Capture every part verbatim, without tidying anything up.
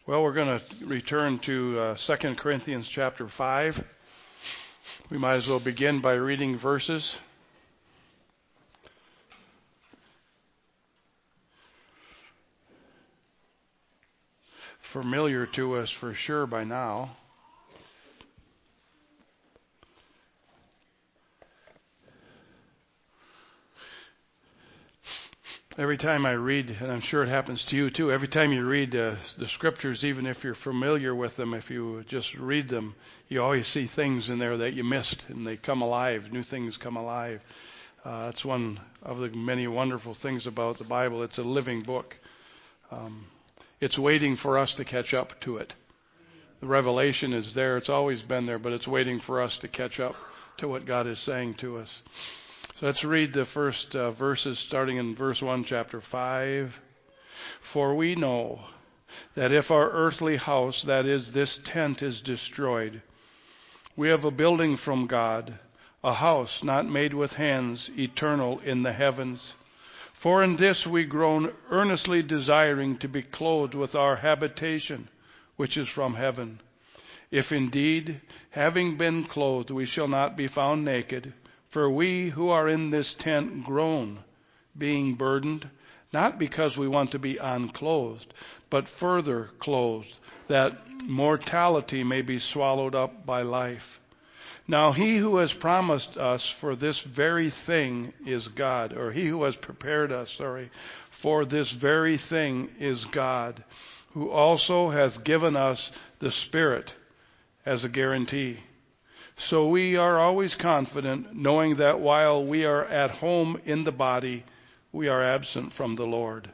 Well, we're going to return to uh, Second Corinthians chapter five. We might as well begin by reading verses. Familiar to us for sure by now. Every time I read, and I'm sure it happens to you too, every time you read uh, the scriptures, even if you're familiar with them, if you just read them, you always see things in there that you missed, and they come alive. New things come alive. Uh, that's one of the many wonderful things about the Bible. It's a living book. Um, it's waiting for us to catch up to it. The revelation is there. It's always been there, but it's waiting for us to catch up to what God is saying to us. So let's read the first uh, verses starting in verse one, chapter five. For we know that if our earthly house, that is, this tent, is destroyed, we have a building from God, a house not made with hands, eternal in the heavens. For in this we groan, earnestly desiring to be clothed with our habitation, which is from heaven. If indeed, having been clothed, we shall not be found naked, for we who are in this tent groan, being burdened, not because we want to be unclothed, but further clothed, that mortality may be swallowed up by life. Now he who has promised us for this very thing is God, or he who has prepared us, sorry, for this very thing is God, who also has given us the Spirit as a guarantee. So we are always confident, knowing that while we are at home in the body, we are absent from the Lord.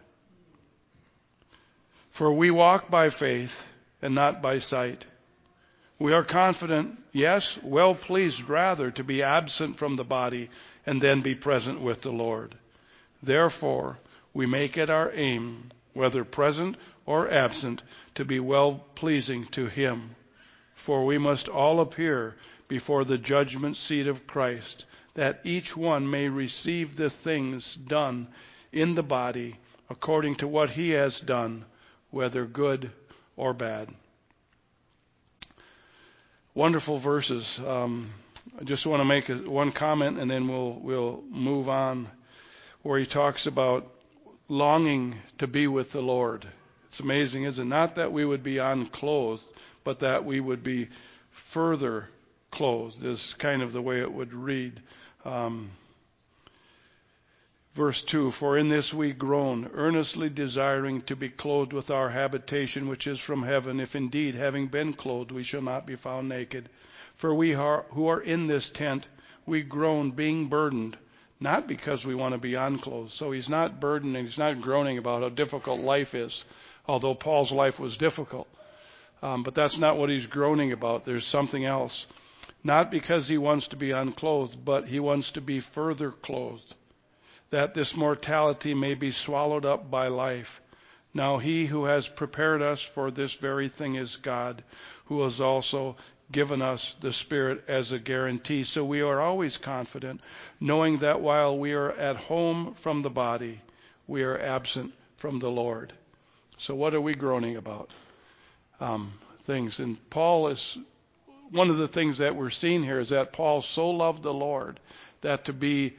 For we walk by faith and not by sight. We are confident, yes, well pleased rather to be absent from the body and then be present with the Lord. Therefore, we make it our aim, whether present or absent, to be well pleasing to Him. For we must all appear before the judgment seat of Christ, that each one may receive the things done in the body according to what he has done, whether good or bad. Wonderful verses. Um, I just want to make a, one comment, and then we'll we'll move on, where he talks about longing to be with the Lord. It's amazing, isn't it? Not that we would be unclothed, but that we would be further clothed, is kind of the way it would read. Um, verse two, for in this we groan, earnestly desiring to be clothed with our habitation which is from heaven, if indeed, having been clothed, we shall not be found naked. For we are, who are in this tent, we groan, being burdened, not because we want to be unclothed. So he's not burdened, and he's not groaning about how difficult life is, although Paul's life was difficult. Um, but that's not what he's groaning about. There's something else. Not because he wants to be unclothed, but he wants to be further clothed, that this mortality may be swallowed up by life. Now he who has prepared us for this very thing is God, who has also given us the Spirit as a guarantee. So we are always confident, knowing that while we are at home from the body, we are absent from the Lord. So what are we groaning about? Um, things. And Paul is... One of the things that we're seeing here is that Paul so loved the Lord that to be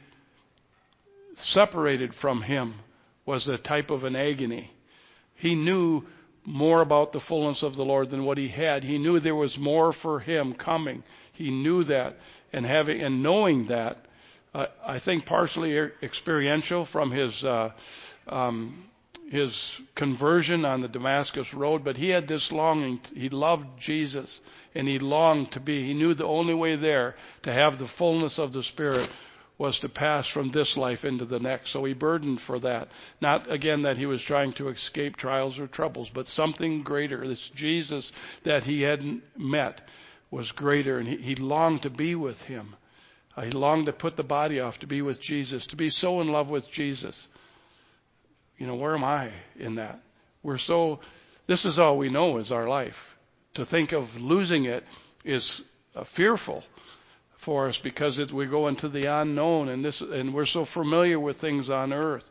separated from Him was a type of an agony. He knew more about the fullness of the Lord than what he had. He knew there was more for him coming. He knew that, and having and knowing that, uh, I think partially experiential from his uh, um, his conversion on the Damascus Road, but he had this longing. He loved Jesus, and he longed to be. He knew the only way there to have the fullness of the Spirit was to pass from this life into the next. So he burdened for that. Not, again, that he was trying to escape trials or troubles, but something greater. This Jesus that he hadn't met was greater, and he, he longed to be with him. Uh, he longed to put the body off, to be with Jesus, to be so in love with Jesus. You know, where am I in that? We're so, this is all we know is our life. To think of losing it is uh, fearful for us, because it, we go into the unknown, and this, and we're so familiar with things on earth.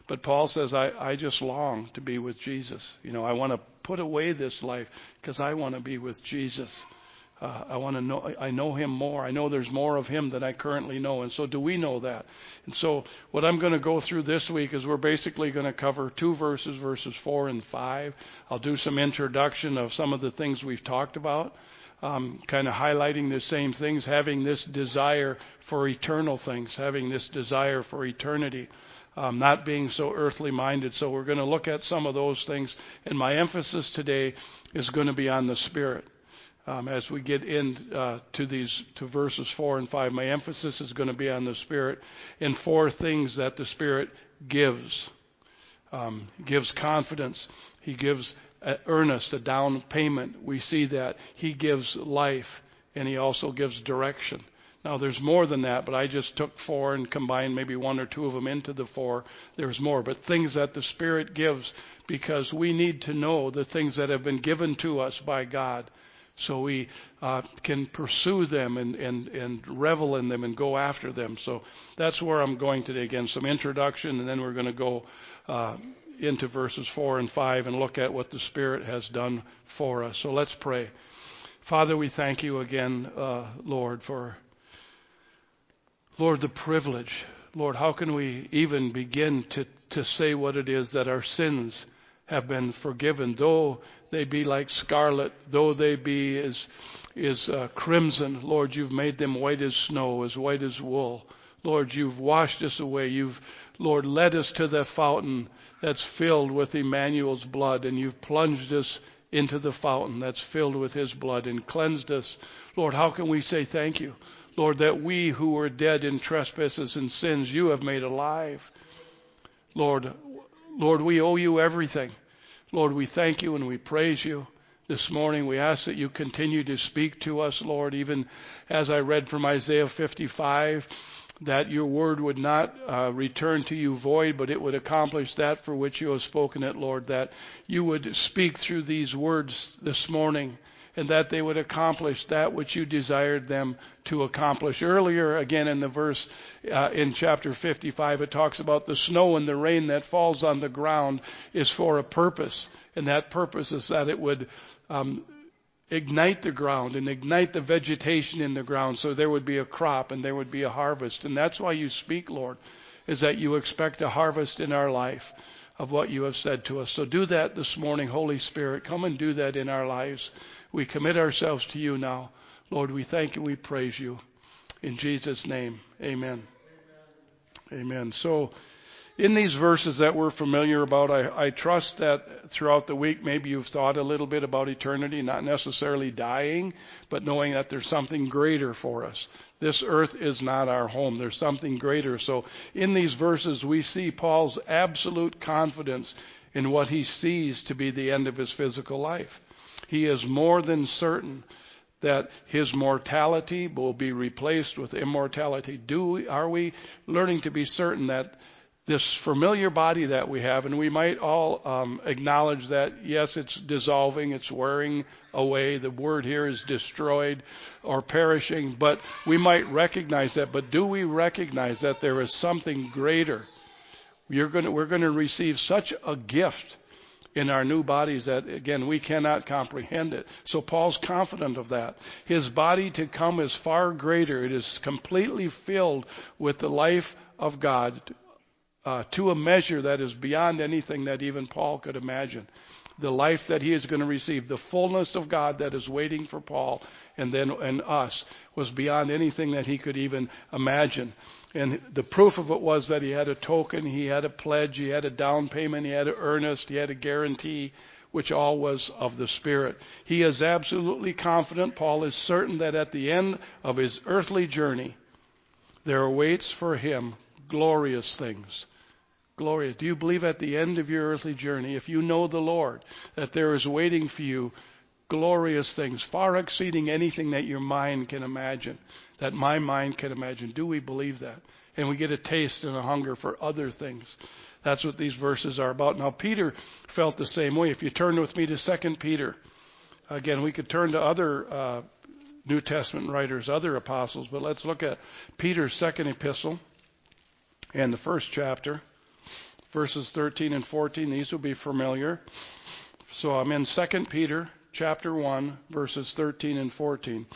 But Paul says, I, I just long to be with Jesus. You know, I want to put away this life because I want to be with Jesus. Uh, I want to know, I know him more. I know there's more of him than I currently know. And so do we know that? And so what I'm going to go through this week is we're basically going to cover two verses, verses four and five. I'll do some introduction of some of the things we've talked about, um, kind of highlighting the same things, having this desire for eternal things, having this desire for eternity, um, not being so earthly minded. So we're going to look at some of those things. And my emphasis today is going to be on the Spirit. Um, as we get into uh, to these to verses four and five, my emphasis is going to be on the Spirit and four things that the Spirit gives. Um, gives confidence. He gives a earnest, a down payment. We see that. He gives life, and he also gives direction. Now, there's more than that, but I just took four and combined maybe one or two of them into the four. There's more, but things that the Spirit gives, because we need to know the things that have been given to us by God. So we uh, can pursue them and, and, and revel in them and go after them. So that's where I'm going today. Again, some introduction, and then we're going to go uh, into verses four and five and look at what the Spirit has done for us. So let's pray. Father, we thank you again, uh, Lord, for, Lord, the privilege. Lord, how can we even begin to, to say what it is that our sins have been forgiven, though they be like scarlet, though they be as, as uh, crimson. Lord, you've made them white as snow, as white as wool. Lord, you've washed us away. You've, Lord, led us to the fountain that's filled with Emmanuel's blood, and you've plunged us into the fountain that's filled with his blood and cleansed us. Lord, how can we say thank you? Lord, that we who were dead in trespasses and sins, you have made alive. Lord, Lord, we owe you everything. Lord, we thank you and we praise you. This morning we ask that you continue to speak to us, Lord, even as I read from Isaiah fifty-five, that your word would not uh, return to you void, but it would accomplish that for which you have spoken it, Lord, that you would speak through these words this morning, and that they would accomplish that which you desired them to accomplish. Earlier, again in the verse uh, in chapter fifty-five, it talks about the snow and the rain that falls on the ground is for a purpose. And that purpose is that it would um, ignite the ground and ignite the vegetation in the ground so there would be a crop and there would be a harvest. And that's why you speak, Lord, is that you expect a harvest in our life of what you have said to us. So do that this morning, Holy Spirit. Come and do that in our lives. We commit ourselves to you now. Lord, we thank you, we praise you. In Jesus' name, amen. Amen. Amen. So in these verses that we're familiar about, I, I trust that throughout the week maybe you've thought a little bit about eternity, not necessarily dying, but knowing that there's something greater for us. This earth is not our home. There's something greater. So in these verses we see Paul's absolute confidence in what he sees to be the end of his physical life. He is more than certain that his mortality will be replaced with immortality. Do we, are we learning to be certain that this familiar body that we have, and we might all um, acknowledge that, yes, it's dissolving, it's wearing away. The word here is destroyed or perishing, but we might recognize that. But do we recognize that there is something greater? You're going to, we're going to receive such a gift in our new bodies that, again, we cannot comprehend it. So Paul's confident of that. His body to come is far greater. It is completely filled with the life of God uh, to a measure that is beyond anything that even Paul could imagine. The life that he is going to receive, the fullness of God that is waiting for Paul and then and us, was beyond anything that he could even imagine. And the proof of it was that he had a token, he had a pledge, he had a down payment, he had an earnest, he had a guarantee, which all was of the Spirit. He is absolutely confident. Paul is certain that at the end of his earthly journey, there awaits for him glorious things. Glorious. Do you believe at the end of your earthly journey, if you know the Lord, that there is waiting for you glorious things, far exceeding anything that your mind can imagine, that my mind can imagine? Do we believe that? And we get a taste and a hunger for other things. That's what these verses are about. Now, Peter felt the same way. If you turn with me to Second Peter, again, we could turn to other uh, New Testament writers, other apostles, but let's look at Peter's second epistle and the first chapter. verses thirteen and fourteen. These will be familiar. So I'm in Second Peter chapter one, verses thirteen and fourteen.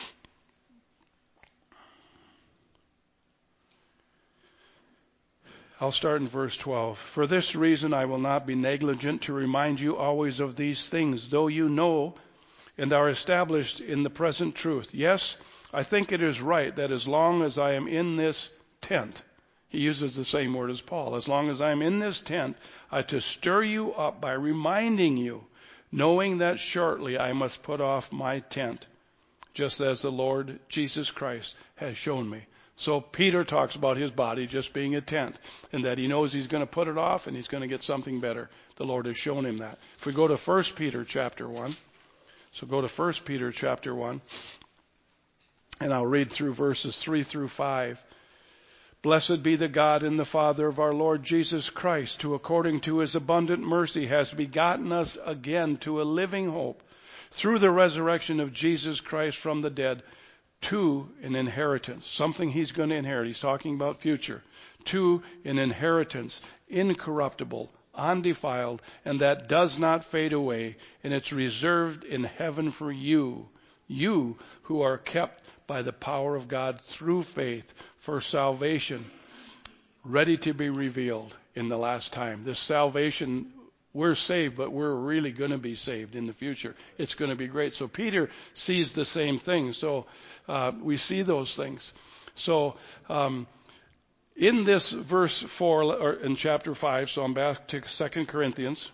I'll start in verse twelve. For this reason I will not be negligent to remind you always of these things, though you know and are established in the present truth. Yes, I think it is right that as long as I am in this tent, he uses the same word as Paul, as long as I am in this tent, I to stir you up by reminding you, knowing that shortly I must put off my tent, just as the Lord Jesus Christ has shown me. So Peter talks about his body just being a tent, and that he knows he's going to put it off and he's going to get something better. The Lord has shown him that. If we go to First Peter chapter one, so go to First Peter chapter one, and I'll read through verses three through five. Blessed be the God and the Father of our Lord Jesus Christ, who according to his abundant mercy has begotten us again to a living hope through the resurrection of Jesus Christ from the dead, to an inheritance, something he's going to inherit. He's talking about future. To an inheritance, incorruptible, undefiled, and that does not fade away, and it's reserved in heaven for you, you who are kept by the power of God through faith for salvation, ready to be revealed in the last time. This salvation, we're saved, but we're really going to be saved in the future. It's going to be great. So Peter sees the same thing. So uh, we see those things. So um, in this verse four, or in chapter five, so I'm back to Second Corinthians.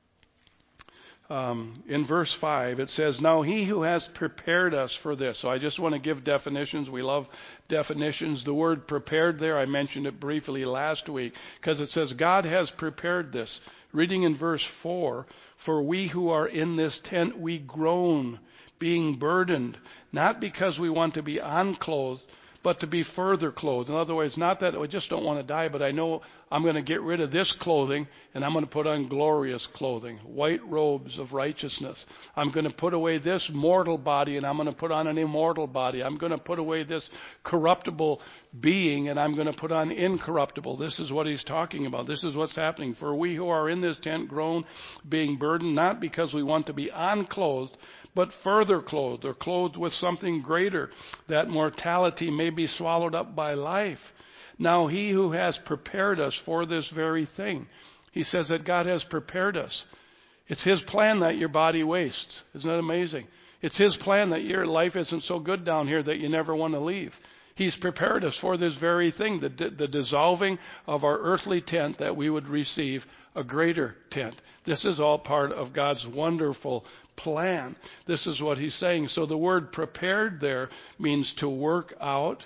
Um, in verse five, it says, now he who has prepared us for this. So I just want to give definitions. We love definitions. The word prepared there, I mentioned it briefly last week, because it says God has prepared this. Reading in verse four, for we who are in this tent, we groan, being burdened, not because we want to be unclothed, but to be further clothed. In other words, not that we just don't want to die, but I know I'm going to get rid of this clothing and I'm going to put on glorious clothing, white robes of righteousness. I'm going to put away this mortal body and I'm going to put on an immortal body. I'm going to put away this corruptible being and I'm going to put on incorruptible. This is what he's talking about. This is what's happening. For we who are in this tent groan, being burdened, not because we want to be unclothed, but further clothed, or clothed with something greater, that mortality may be swallowed up by life. Now he who has prepared us for this very thing, he says that God has prepared us. It's his plan that your body wastes. Isn't that amazing? It's his plan that your life isn't so good down here that you never want to leave. He's prepared us for this very thing, the, the dissolving of our earthly tent, that we would receive a greater tent. This is all part of God's wonderful plan. This is what he's saying. So the word prepared there means to work out.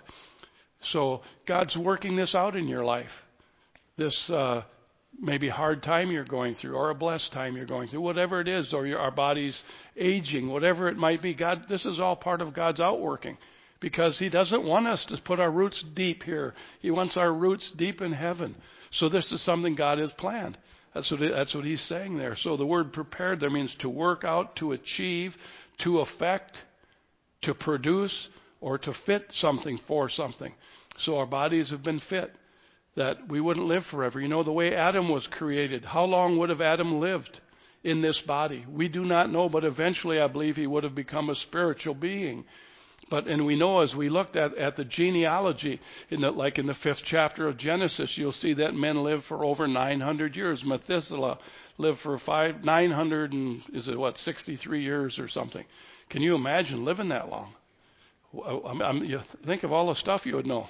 So God's working this out in your life. This uh, maybe hard time you're going through, or a blessed time you're going through, whatever it is, or your, our body's aging, whatever it might be. God, this is all part of God's outworking. Because he doesn't want us to put our roots deep here. He wants our roots deep in heaven. So this is something God has planned. That's what, it, that's what he's saying there. So the word prepared there means to work out, to achieve, to affect, to produce, or to fit something for something. So our bodies have been fit, that we wouldn't live forever. You know, the way Adam was created, how long would have Adam lived in this body? We do not know, but eventually I believe he would have become a spiritual being. But, and we know as we looked at, at the genealogy, in the, like in the fifth chapter of Genesis, you'll see that men lived for over nine hundred years. Methuselah lived for five, nine hundred and, is it what, sixty-three years or something. Can you imagine living that long? I, I, you think of all the stuff you would know.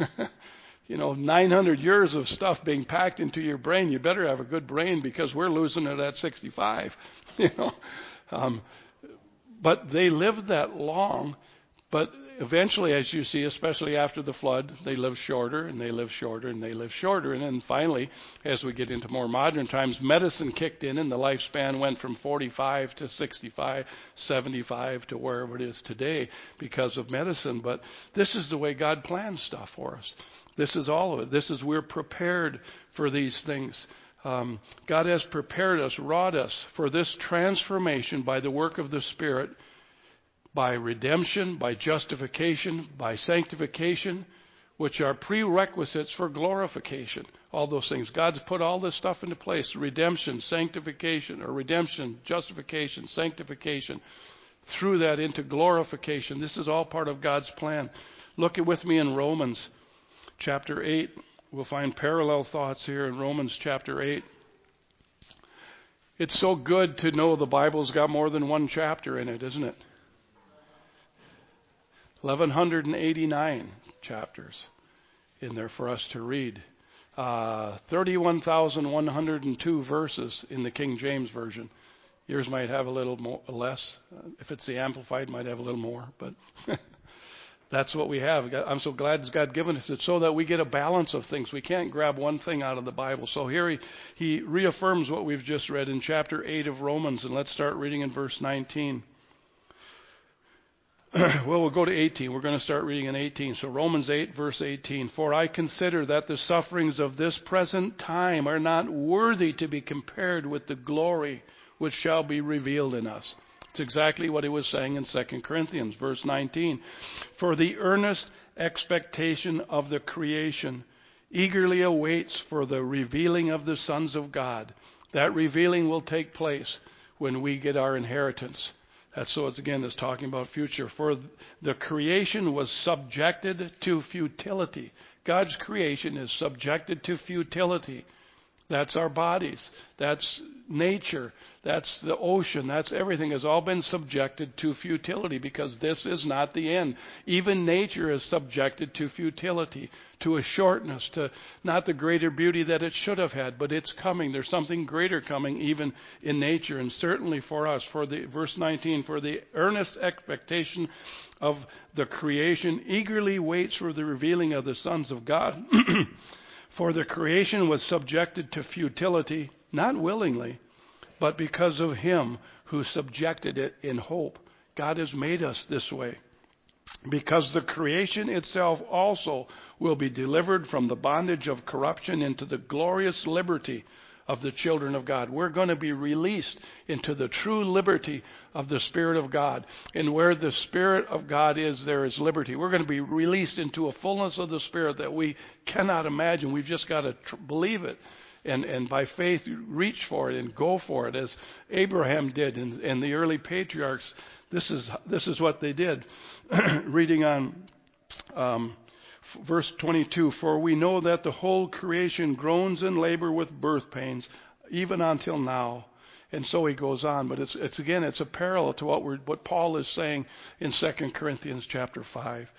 You know, nine hundred years of stuff being packed into your brain. You better have a good brain, because we're losing it at sixty-five. You know, um, but they lived that long. But eventually, as you see, especially after the flood, they live shorter and they live shorter and they live shorter. And then finally, as we get into more modern times, medicine kicked in and the lifespan went from forty-five to sixty-five, seventy-five to wherever it is today because of medicine. But this is the way God plans stuff for us. This is all of it. This is, we're prepared for these things. Um, God has prepared us, wrought us for this transformation by the work of the Spirit, by redemption, by justification, by sanctification, which are prerequisites for glorification. All those things. God's put all this stuff into place. Redemption, sanctification, or redemption, justification, sanctification. Through that into glorification. This is all part of God's plan. Look with me in Romans chapter eight. We'll find parallel thoughts here in Romans chapter eight. It's so good to know the Bible's got more than one chapter in it, isn't it? eleven eighty-nine chapters in there for us to read. Uh, thirty-one thousand one hundred two verses in the King James Version. Yours might have a little more, less. If it's the Amplified, might have a little more. But that's what we have. I'm so glad God given us it so that we get a balance of things. We can't grab one thing out of the Bible. So here he, he reaffirms what we've just read in chapter eight of Romans. And let's start reading in verse nineteen. Well, we'll go to eighteen. We're going to start reading in eighteen. So Romans eight, verse eighteen. For I consider that the sufferings of this present time are not worthy to be compared with the glory which shall be revealed in us. It's exactly what he was saying in Second Corinthians, verse nineteen. For the earnest expectation of the creation eagerly awaits for the revealing of the sons of God. That revealing will take place when we get our inheritance. That's so it's again, it's talking about future. For the creation was subjected to futility. God's creation is subjected to futility. That's our bodies. That's nature. That's the ocean. That's everything has all been subjected to futility because this is not the end. Even nature is subjected to futility, to a shortness, to not the greater beauty that it should have had, but it's coming. There's something greater coming even in nature and certainly for us. For the verse nineteen, for the earnest expectation of the creation eagerly waits for the revealing of the sons of God. For the creation was subjected to futility, not willingly, but because of him who subjected it in hope. God has made us this way. Because the creation itself also will be delivered from the bondage of corruption into the glorious liberty of the children of God. We're going to be released into the true liberty of the Spirit of God. And where the Spirit of God is, there is liberty. We're going to be released into a fullness of the Spirit that we cannot imagine. We've just got to tr- believe it. And, and by faith, reach for it and go for it, as Abraham did and, and the early patriarchs. This is this is what they did. Reading on um, verse twenty-two, for we know that the whole creation groans in labor with birth pains, even until now. And so he goes on, but it's it's again it's a parallel to what we're what Paul is saying in Second Corinthians chapter five.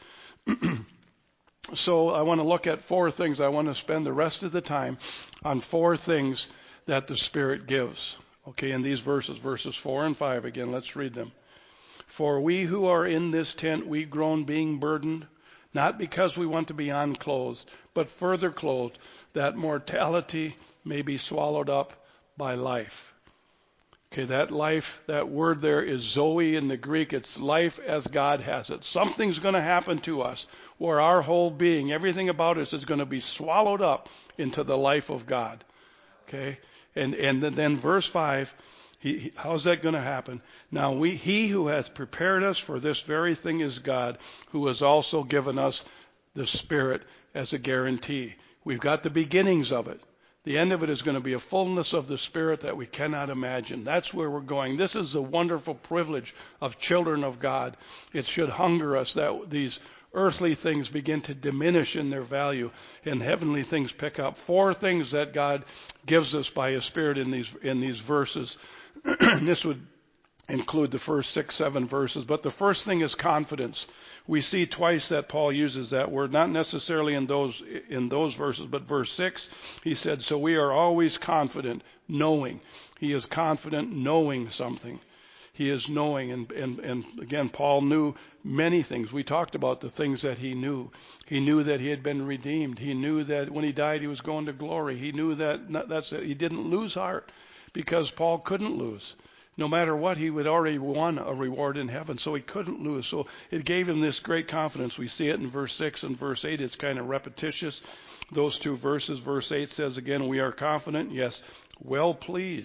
So I want to look at four things. I want to spend the rest of the time on four things that the Spirit gives. Okay, in these verses, verses four and five again, let's read them. For we who are in this tent, we groan being burdened, not because we want to be unclothed, but further clothed, that mortality may be swallowed up by life. Okay, that life, that word there is Zoe in the Greek. It's life as God has it. Something's going to happen to us where our whole being, everything about us is going to be swallowed up into the life of God. Okay, and and then, then verse five, he, he, how's that going to happen? Now we, he who has prepared us for this very thing is God, who has also given us the Spirit as a guarantee. We've got the beginnings of it. The end of it is going to be a fullness of the Spirit that we cannot imagine. That's where we're going. This is the wonderful privilege of children of God. It should hunger us that these earthly things begin to diminish in their value and heavenly things pick up. Four things that God gives us by His Spirit in these in these verses. This would include the first six, seven verses. But the first thing is confidence. We see twice that Paul uses that word, not necessarily in those in those verses, but verse six, he said, so we are always confident, knowing. He is confident knowing something. He is knowing, and, and, and again, Paul knew many things. We talked about the things that he knew. He knew that he had been redeemed. He knew that when he died, he was going to glory. He knew that that's it. He didn't lose heart because Paul couldn't lose. No matter what, he had already won a reward in heaven, so he couldn't lose. So it gave him this great confidence. We see it in verse six and verse eight. It's kind of repetitious, those two verses. Verse eight says again, we are confident, yes, well pleased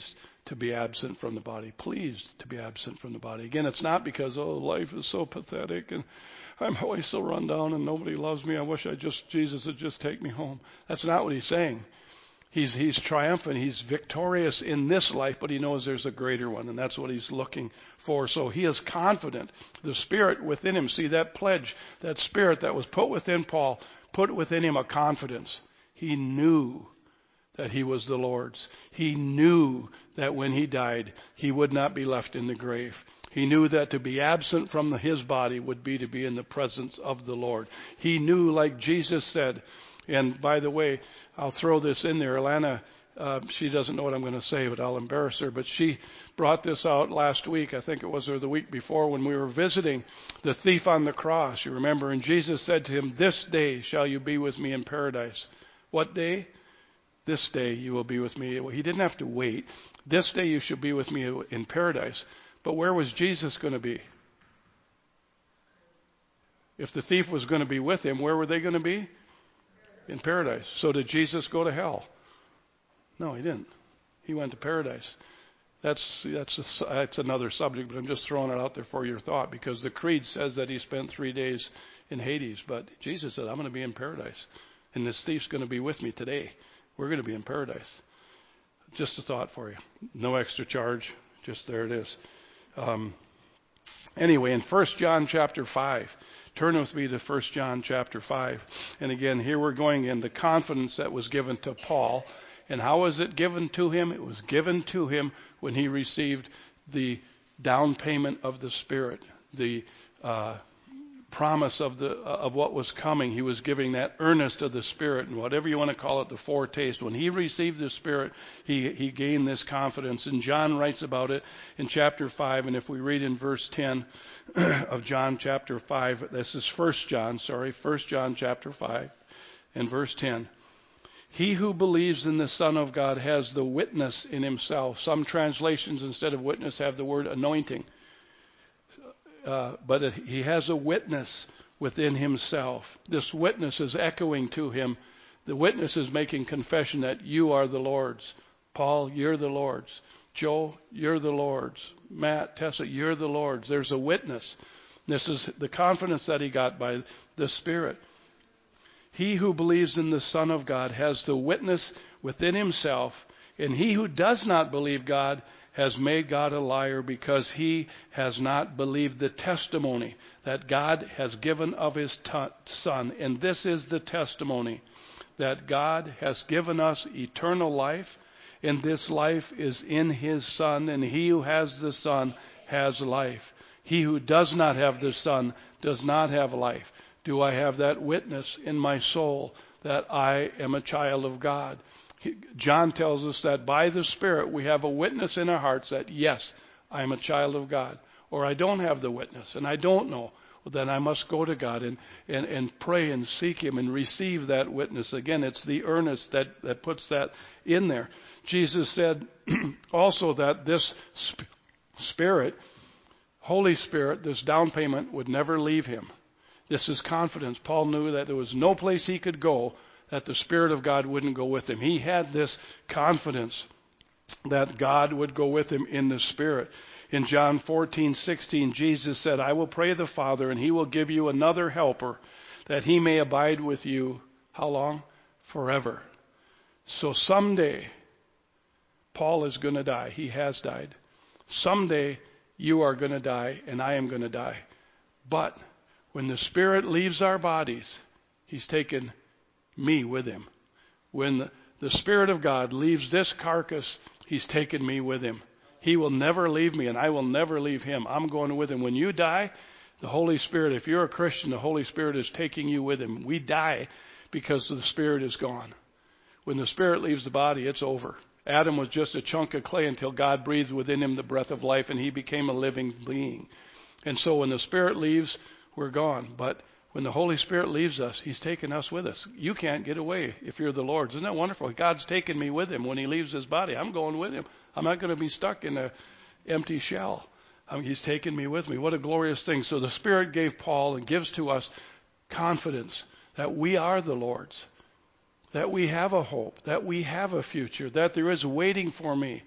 to be absent from the body, pleased to be absent from the body. Again, it's not because, oh, life is so pathetic and I'm always so run down and nobody loves me. I wish I just, Jesus would just take me home. That's not what he's saying. He's, he's triumphant. He's victorious in this life, but he knows there's a greater one, and that's what he's looking for. So he is confident. The Spirit within him, see that pledge, that Spirit that was put within Paul, put within him a confidence. He knew that he was the Lord's. He knew that when he died, he would not be left in the grave. He knew that to be absent from his body would be to be in the presence of the Lord. He knew, like Jesus said, and by the way, I'll throw this in there. Alana, uh, she doesn't know what I'm going to say, but I'll embarrass her. But she brought this out last week, I think it was, or the week before, when we were visiting the thief on the cross. You remember, and Jesus said to him, "This day shall you be with me in paradise." What day? This day you will be with me. Well, he didn't have to wait. This day you shall be with me in paradise. But where was Jesus going to be? If the thief was going to be with him, where were they going to be? In paradise. So did Jesus go to hell? No, he didn't. He went to paradise. That's that's a, that's another subject, but I'm just throwing it out there for your thought, because the creed says that he spent three days in Hades, but Jesus said, "I'm going to be in paradise, and this thief's going to be with me today. We're going to be in paradise." Just a thought for you. No extra charge. Just there it is. Um, anyway, in First John chapter five, turn with me to First John chapter five. And again, here we're going in the confidence that was given to Paul. And how was it given to him? It was given to him when he received the down payment of the Spirit, the uh, promise of the of what was coming. He was giving that earnest of the Spirit, and whatever you want to call it, the foretaste. When he received the Spirit, he he gained this confidence. And John writes about it in chapter five. And if we read in verse ten of John chapter five, this is First John, sorry, First John chapter five, and verse ten. He who believes in the Son of God has the witness in himself. Some translations, instead of witness, have the word anointing. Uh, but it, he has a witness within himself. This witness is echoing to him. The witness is making confession that you are the Lord's. Paul, you're the Lord's. Joe, you're the Lord's. Matt, Tessa, you're the Lord's. There's a witness. This is the confidence that he got by the Spirit. He who believes in the Son of God has the witness within himself, and he who does not believe God has made God a liar, because he has not believed the testimony that God has given of his t- Son. And this is the testimony, that God has given us eternal life, and this life is in his Son, and he who has the Son has life. He who does not have the Son does not have life. Do I have that witness in my soul that I am a child of God? John tells us that by the Spirit we have a witness in our hearts that, yes, I am a child of God. Or I don't have the witness and I don't know. Well, then I must go to God and, and, and pray and seek him and receive that witness. Again, it's the earnest that, that puts that in there. Jesus said also that this sp- Spirit, Holy Spirit, this down payment would never leave him. This is confidence. Paul knew that there was no place he could go that the Spirit of God wouldn't go with him. He had this confidence that God would go with him in the Spirit. In John fourteen sixteen, Jesus said, "I will pray the Father, and he will give you another helper, that he may abide with you." How long? Forever. So someday, Paul is going to die. He has died. Someday, you are going to die, and I am going to die. But when the Spirit leaves our bodies, he's taken me with him. When the, the Spirit of God leaves this carcass, he's taken me with him. He will never leave me, and I will never leave him. I'm going with him. When you die, the Holy Spirit, if you're a Christian, the Holy Spirit is taking you with him. We die because the Spirit is gone. When the Spirit leaves the body, it's over. Adam was just a chunk of clay until God breathed within him the breath of life, and he became a living being. And so when the Spirit leaves, we're gone. But when the Holy Spirit leaves us, he's taken us with us. You can't get away if you're the Lord's. Isn't that wonderful? God's taken me with him when he leaves his body. I'm going with him. I'm not going to be stuck in an empty shell. I mean, he's taken me with me. What a glorious thing. So the Spirit gave Paul and gives to us confidence that we are the Lord's, that we have a hope, that we have a future, that there is waiting for me.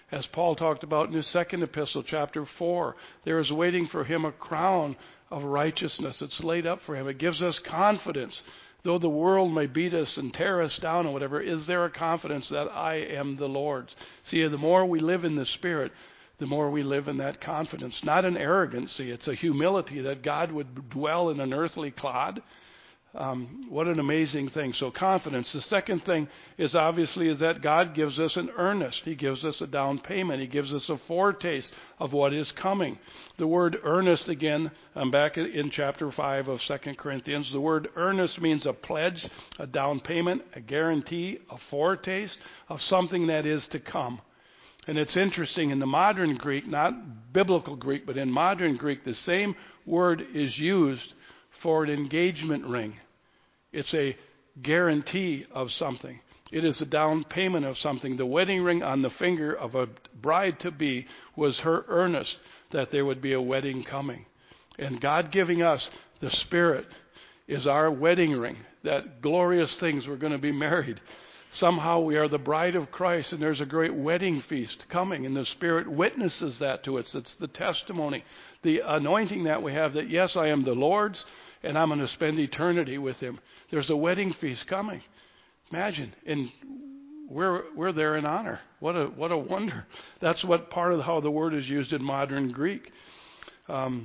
As Paul talked about in his second epistle, chapter four, there is waiting for him a crown of righteousness. It's laid up for him. It gives us confidence. Though the world may beat us and tear us down or whatever, is there a confidence that I am the Lord's? See, the more we live in the Spirit, the more we live in that confidence. Not an arrogancy. It's a humility that God would dwell in an earthly clod. Um, what an amazing thing. So confidence. The second thing is obviously is that God gives us an earnest. He gives us a down payment. He gives us a foretaste of what is coming. The word earnest, again, I'm back in chapter five of Second Corinthians. The word earnest means a pledge, a down payment, a guarantee, a foretaste of something that is to come. And it's interesting, in the modern Greek, not biblical Greek, but in modern Greek, the same word is used for an engagement ring. It's a guarantee of something. It is a down payment of something. The wedding ring on the finger of a bride-to-be was her earnest that there would be a wedding coming. And God giving us the Spirit is our wedding ring, that glorious things we're going to be married. Somehow we are the bride of Christ, and there's a great wedding feast coming, and the Spirit witnesses that to us. It's the testimony, the anointing that we have that, yes, I am the Lord's, and I'm going to spend eternity with Him. There's a wedding feast coming. Imagine, and we're we're there in honor. What a what a wonder. That's what part of how the word is used in modern Greek. Um,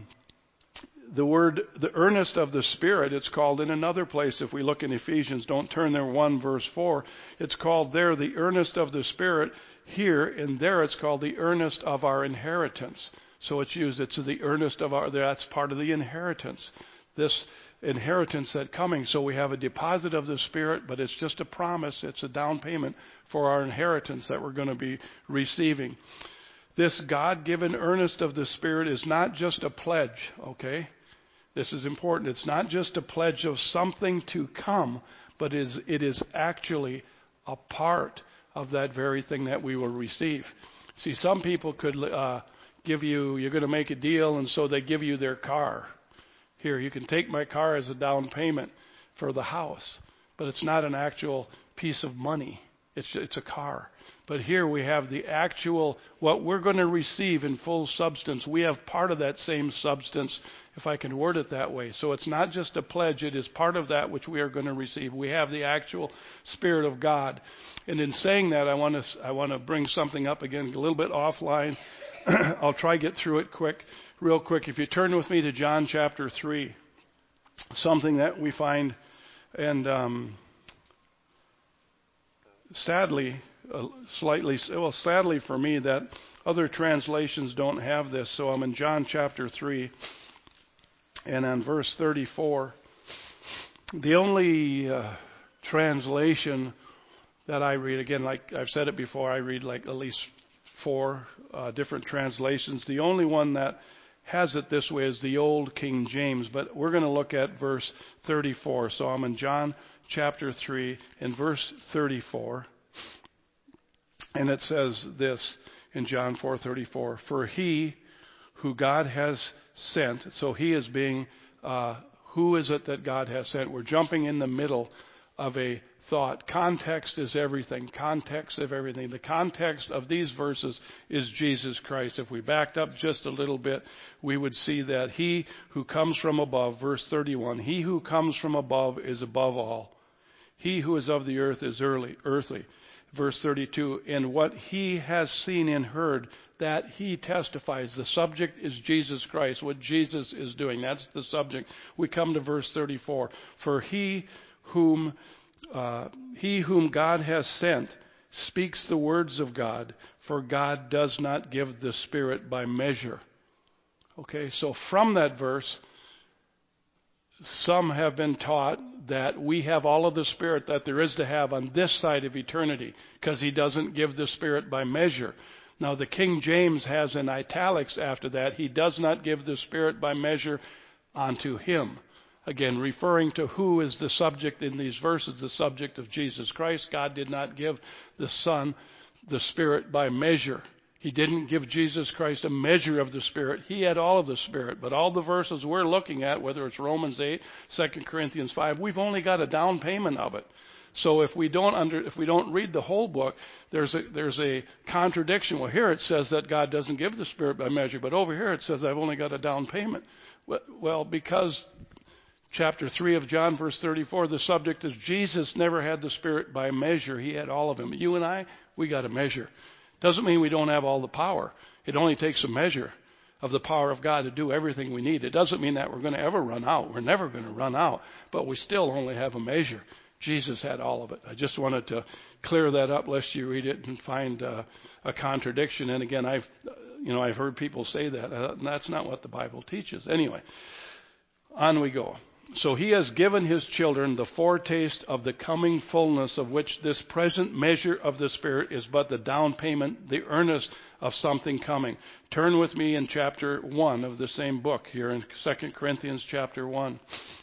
The word, the earnest of the Spirit, it's called in another place. If we look in Ephesians, don't turn there, one verse four. It's called there the earnest of the Spirit. Here and there it's called the earnest of our inheritance. So it's used, it's the earnest of our, that's part of the inheritance. This inheritance that's coming. So we have a deposit of the Spirit, but it's just a promise. It's a down payment for our inheritance that we're going to be receiving. This God-given earnest of the Spirit is not just a pledge, okay? This is important. It's not just a pledge of something to come, but is it is actually a part of that very thing that we will receive. See, some people could uh, give you, you're going to make a deal, and so they give you their car. Here, you can take my car as a down payment for the house, but it's not an actual piece of money. It's it's a car. But here we have the actual, what we're going to receive in full substance. We have part of that same substance, if I can word it that way. So it's not just a pledge. It is part of that which we are going to receive. We have the actual Spirit of God. And in saying that, I want to I want to bring something up again, a little bit offline. I'll try to get through it quick, real quick. If you turn with me to John chapter three, something that we find, and um, sadly, Uh, slightly, well, sadly for me, that other translations don't have this. So I'm in John chapter three, and on verse thirty-four, the only uh, translation that I read, again, like I've said it before, I read like at least four uh, different translations. The only one that has it this way is the old King James, but we're going to look at verse thirty-four. So I'm in John chapter three, and verse thirty-four. And it says this in John four thirty-four, for he who God has sent, so he is being, uh, who is it that God has sent? We're jumping in the middle of a thought. Context is everything. Context of everything. The context of these verses is Jesus Christ. If we backed up just a little bit, we would see that he who comes from above, verse thirty-one, he who comes from above is above all. He who is of the earth is early, earthly. Verse thirty-two, and what he has seen and heard, that he testifies. The subject is Jesus Christ, what Jesus is doing. That's the subject. We come to verse thirty-four. For he whom, uh, he whom God has sent speaks the words of God, for God does not give the Spirit by measure. Okay, so from that verse, some have been taught that we have all of the Spirit that there is to have on this side of eternity, because he doesn't give the Spirit by measure. Now the King James has in italics after that, he does not give the Spirit by measure unto him. Again, referring to who is the subject in these verses, the subject of Jesus Christ. God did not give the Son the Spirit by measure. He didn't give Jesus Christ a measure of the Spirit. He had all of the Spirit. But all the verses we're looking at, whether it's Romans eight, Second Corinthians five, we've only got a down payment of it. So if we don't under, if we don't read the whole book, there's a, there's a contradiction. Well, here it says that God doesn't give the Spirit by measure, but over here it says I've only got a down payment. Well, because chapter three of John, verse thirty-four, the subject is Jesus never had the Spirit by measure. He had all of him. You and I, we got a measure. Doesn't mean we don't have all the power. It only takes a measure of the power of God to do everything we need. It doesn't mean that we're going to ever run out. We're never going to run out, but we still only have a measure. Jesus had all of it. I just wanted to clear that up lest you read it and find uh, a contradiction. And again, I've, you know, I've heard people say that. Uh, and that's not what the Bible teaches. Anyway, on we go. So he has given his children the foretaste of the coming fullness, of which this present measure of the Spirit is but the down payment, the earnest of something coming. Turn with me in chapter one of the same book here in Second Corinthians chapter one.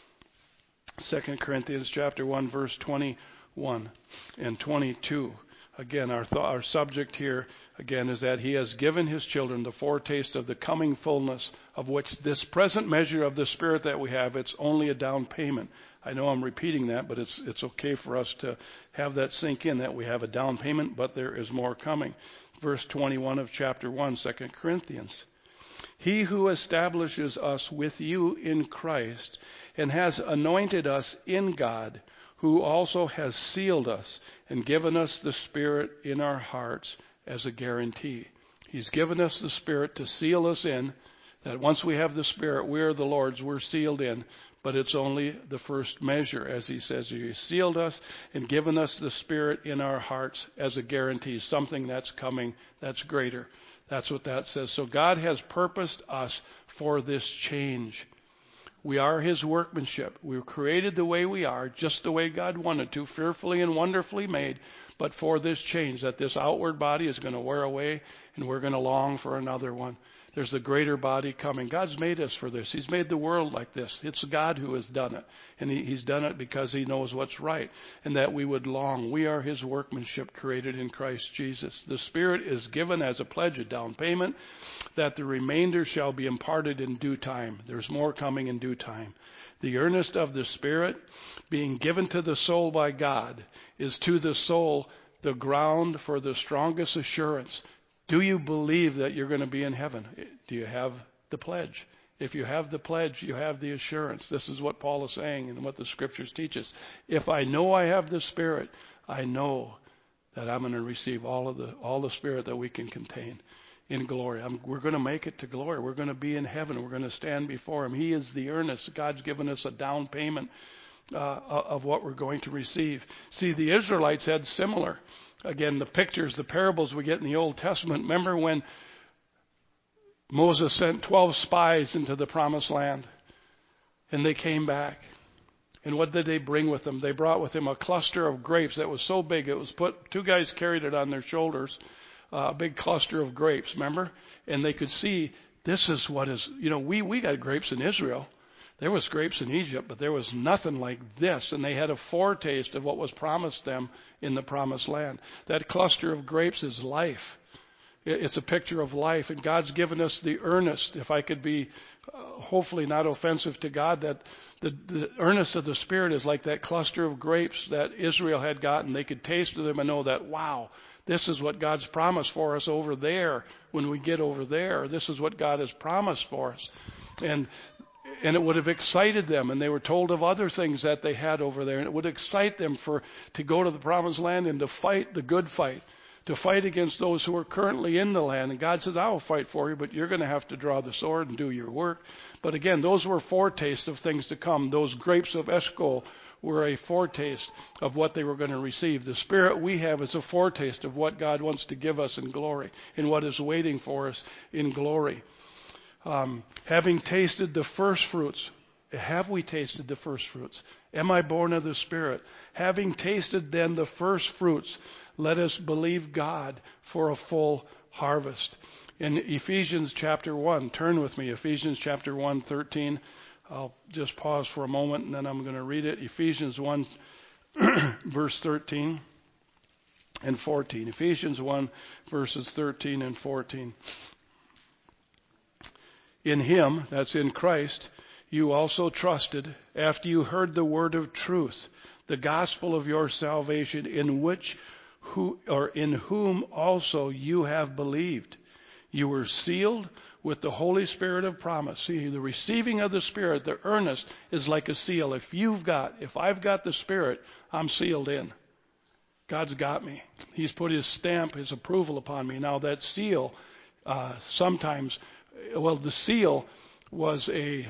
Second Corinthians chapter one, verse twenty-one and twenty-two. Again, our th- our subject here, again, is that he has given his children the foretaste of the coming fullness, of which this present measure of the Spirit that we have, it's only a down payment. I know I'm repeating that, but it's it's okay for us to have that sink in, that we have a down payment, but there is more coming. Verse twenty-one of chapter one, Second Corinthians. He who establishes us with you in Christ and has anointed us in God, who also has sealed us and given us the Spirit in our hearts as a guarantee. He's given us the Spirit to seal us in, that once we have the Spirit, we are the Lord's, we're sealed in, but it's only the first measure, as he says. He sealed us and given us the Spirit in our hearts as a guarantee, something that's coming, that's greater. That's what that says. So God has purposed us for this change. We are his workmanship. We were created the way we are, just the way God wanted to, fearfully and wonderfully made, but for this change, that this outward body is going to wear away and we're going to long for another one. There's a greater body coming. God's made us for this. He's made the world like this. It's God who has done it. And he, he's done it because he knows what's right, and that we would long. We are his workmanship created in Christ Jesus. The Spirit is given as a pledge, a down payment, that the remainder shall be imparted in due time. There's more coming in due time. The earnest of the Spirit being given to the soul by God is to the soul the ground for the strongest assurance. Do you believe that you're going to be in heaven? Do you have the pledge? If you have the pledge, you have the assurance. This is what Paul is saying and what the scriptures teach us. If I know I have the Spirit, I know that I'm going to receive all of the all the Spirit that we can contain in glory. I'm, we're going to make it to glory. We're going to be in heaven. We're going to stand before him. He is the earnest. God's given us a down payment uh, of what we're going to receive. See, the Israelites had similar. Again, the pictures, the parables we get in the Old Testament. Remember when Moses sent twelve spies into the promised land and they came back? And what did they bring with them? They brought with them a cluster of grapes that was so big it was put, two guys carried it on their shoulders, uh, a big cluster of grapes, remember? And they could see this is what is, you know, we, we got grapes in Israel. There was grapes in Egypt, but there was nothing like this. And they had a foretaste of what was promised them in the promised land. That cluster of grapes is life. It's a picture of life. And God's given us the earnest, if I could be uh, hopefully not offensive to God, that the, the earnest of the Spirit is like that cluster of grapes that Israel had gotten. They could taste them and know that, wow, this is what God's promised for us over there when we get over there. This is what God has promised for us. And And it would have excited them, and they were told of other things that they had over there, and it would excite them for to go to the promised land and to fight the good fight, to fight against those who are currently in the land. And God says, I will fight for you, but you're going to have to draw the sword and do your work. But again, those were foretastes of things to come. Those grapes of Eshcol were a foretaste of what they were going to receive. The Spirit we have is a foretaste of what God wants to give us in glory and what is waiting for us in glory. Um, having tasted the first fruits, have we tasted the first fruits? Am I born of the Spirit? Having tasted then the first fruits, let us believe God for a full harvest. In Ephesians chapter one, turn with me, Ephesians chapter one, thirteen. I'll just pause for a moment and then I'm going to read it. Ephesians one, verse thirteen and fourteen. Ephesians one, verses thirteen and fourteen. In him, that's in Christ, you also trusted, after you heard the word of truth, the gospel of your salvation, in which who or in whom also you have believed. You were sealed with the Holy Spirit of promise. See, the receiving of the Spirit, the earnest, is like a seal. If you've got, if I've got the Spirit, I'm sealed in. God's got me. He's put his stamp, his approval upon me. Now that seal, uh, sometimes, well, the seal was a,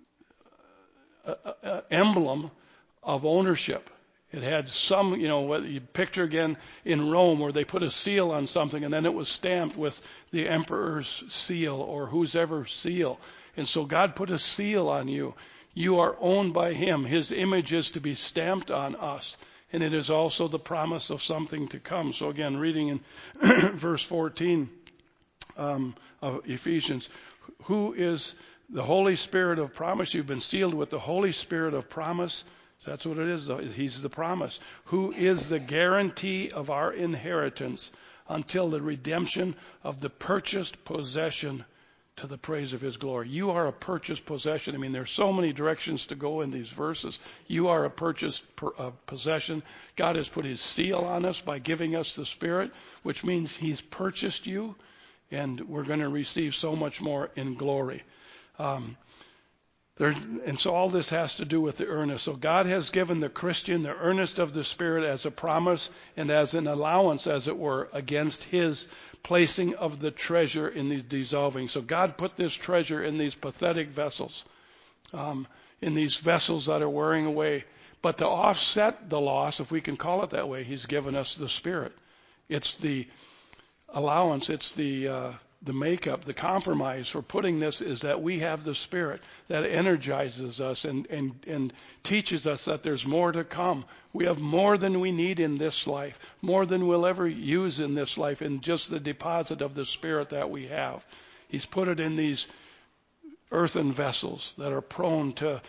a, a emblem of ownership. It had some, you know, what you picture again in Rome where they put a seal on something and then it was stamped with the emperor's seal or whosever's seal. And so God put a seal on you. You are owned by him. His image is to be stamped on us. And it is also the promise of something to come. So again, reading in verse fourteen um, of Ephesians, who is the Holy Spirit of promise? You've been sealed with the Holy Spirit of promise. So that's what it is. He's the promise. Who is the guarantee of our inheritance until the redemption of the purchased possession to the praise of his glory. You are a purchased possession. I mean, there's so many directions to go in these verses. You are a purchased per, uh, possession. God has put his seal on us by giving us the Spirit, which means he's purchased you, and we're going to receive so much more in glory. Um, There, and so all this has to do with the earnest. So God has given the Christian the earnest of the Spirit as a promise and as an allowance, as it were, against his placing of the treasure in these dissolving. So God put this treasure in these pathetic vessels, um, in these vessels that are wearing away. But to offset the loss, if we can call it that way, he's given us the Spirit. It's the allowance, it's the... Uh, The makeup, the compromise for putting this is that we have the Spirit that energizes us and, and, and teaches us that there's more to come. We have more than we need in this life, more than we'll ever use in this life, in just the deposit of the Spirit that we have. He's put it in these earthen vessels that are prone to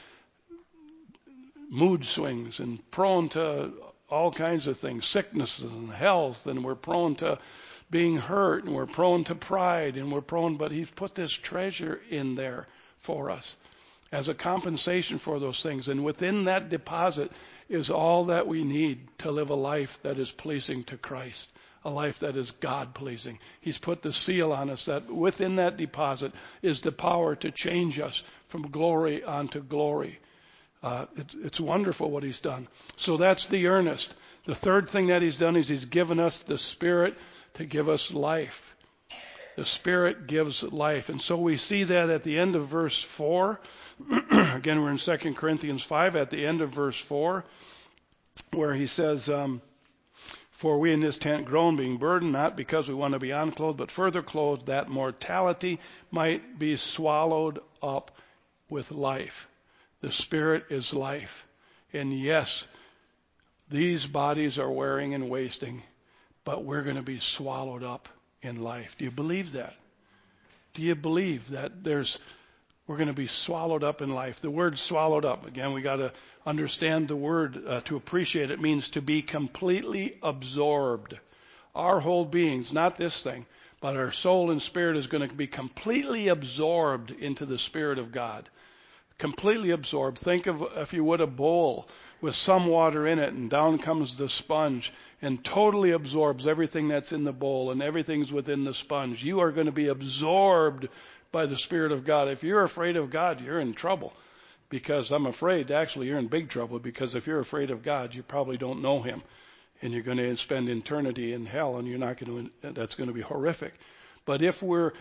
mood swings and prone to all kinds of things, sicknesses and health, and we're prone to being hurt, and we're prone to pride, and we're prone, but he's put this treasure in there for us as a compensation for those things. And within that deposit is all that we need to live a life that is pleasing to Christ, a life that is God-pleasing. He's put the seal on us that within that deposit is the power to change us from glory onto glory. Uh, it's, it's wonderful what he's done. So that's the earnest. The third thing that he's done is he's given us the Spirit to give us life. The Spirit gives life. And so we see that at the end of verse four. Again, we're in Second Corinthians five, at the end of verse four, where he says, um, for we in this tent groan, being burdened, not because we want to be unclothed, but further clothed, that mortality might be swallowed up with life. The Spirit is life. And yes, these bodies are wearing and wasting, but we're going to be swallowed up in life. Do you believe that? Do you believe that there's, we're going to be swallowed up in life? The word swallowed up, again, we got to understand the word uh, to appreciate it. Means to be completely absorbed. Our whole beings, not this thing, but our soul and spirit is going to be completely absorbed into the Spirit of God. Completely absorbed. Think of, if you would, a bowl with some water in it, and down comes the sponge and totally absorbs everything that's in the bowl, and everything's within the sponge. You are going to be absorbed by the Spirit of God. If you're afraid of God, you're in trouble, because I'm afraid, actually, you're in big trouble, because if you're afraid of God, you probably don't know him, and you're going to spend eternity in hell, and you're not going to, that's going to be horrific. But if we're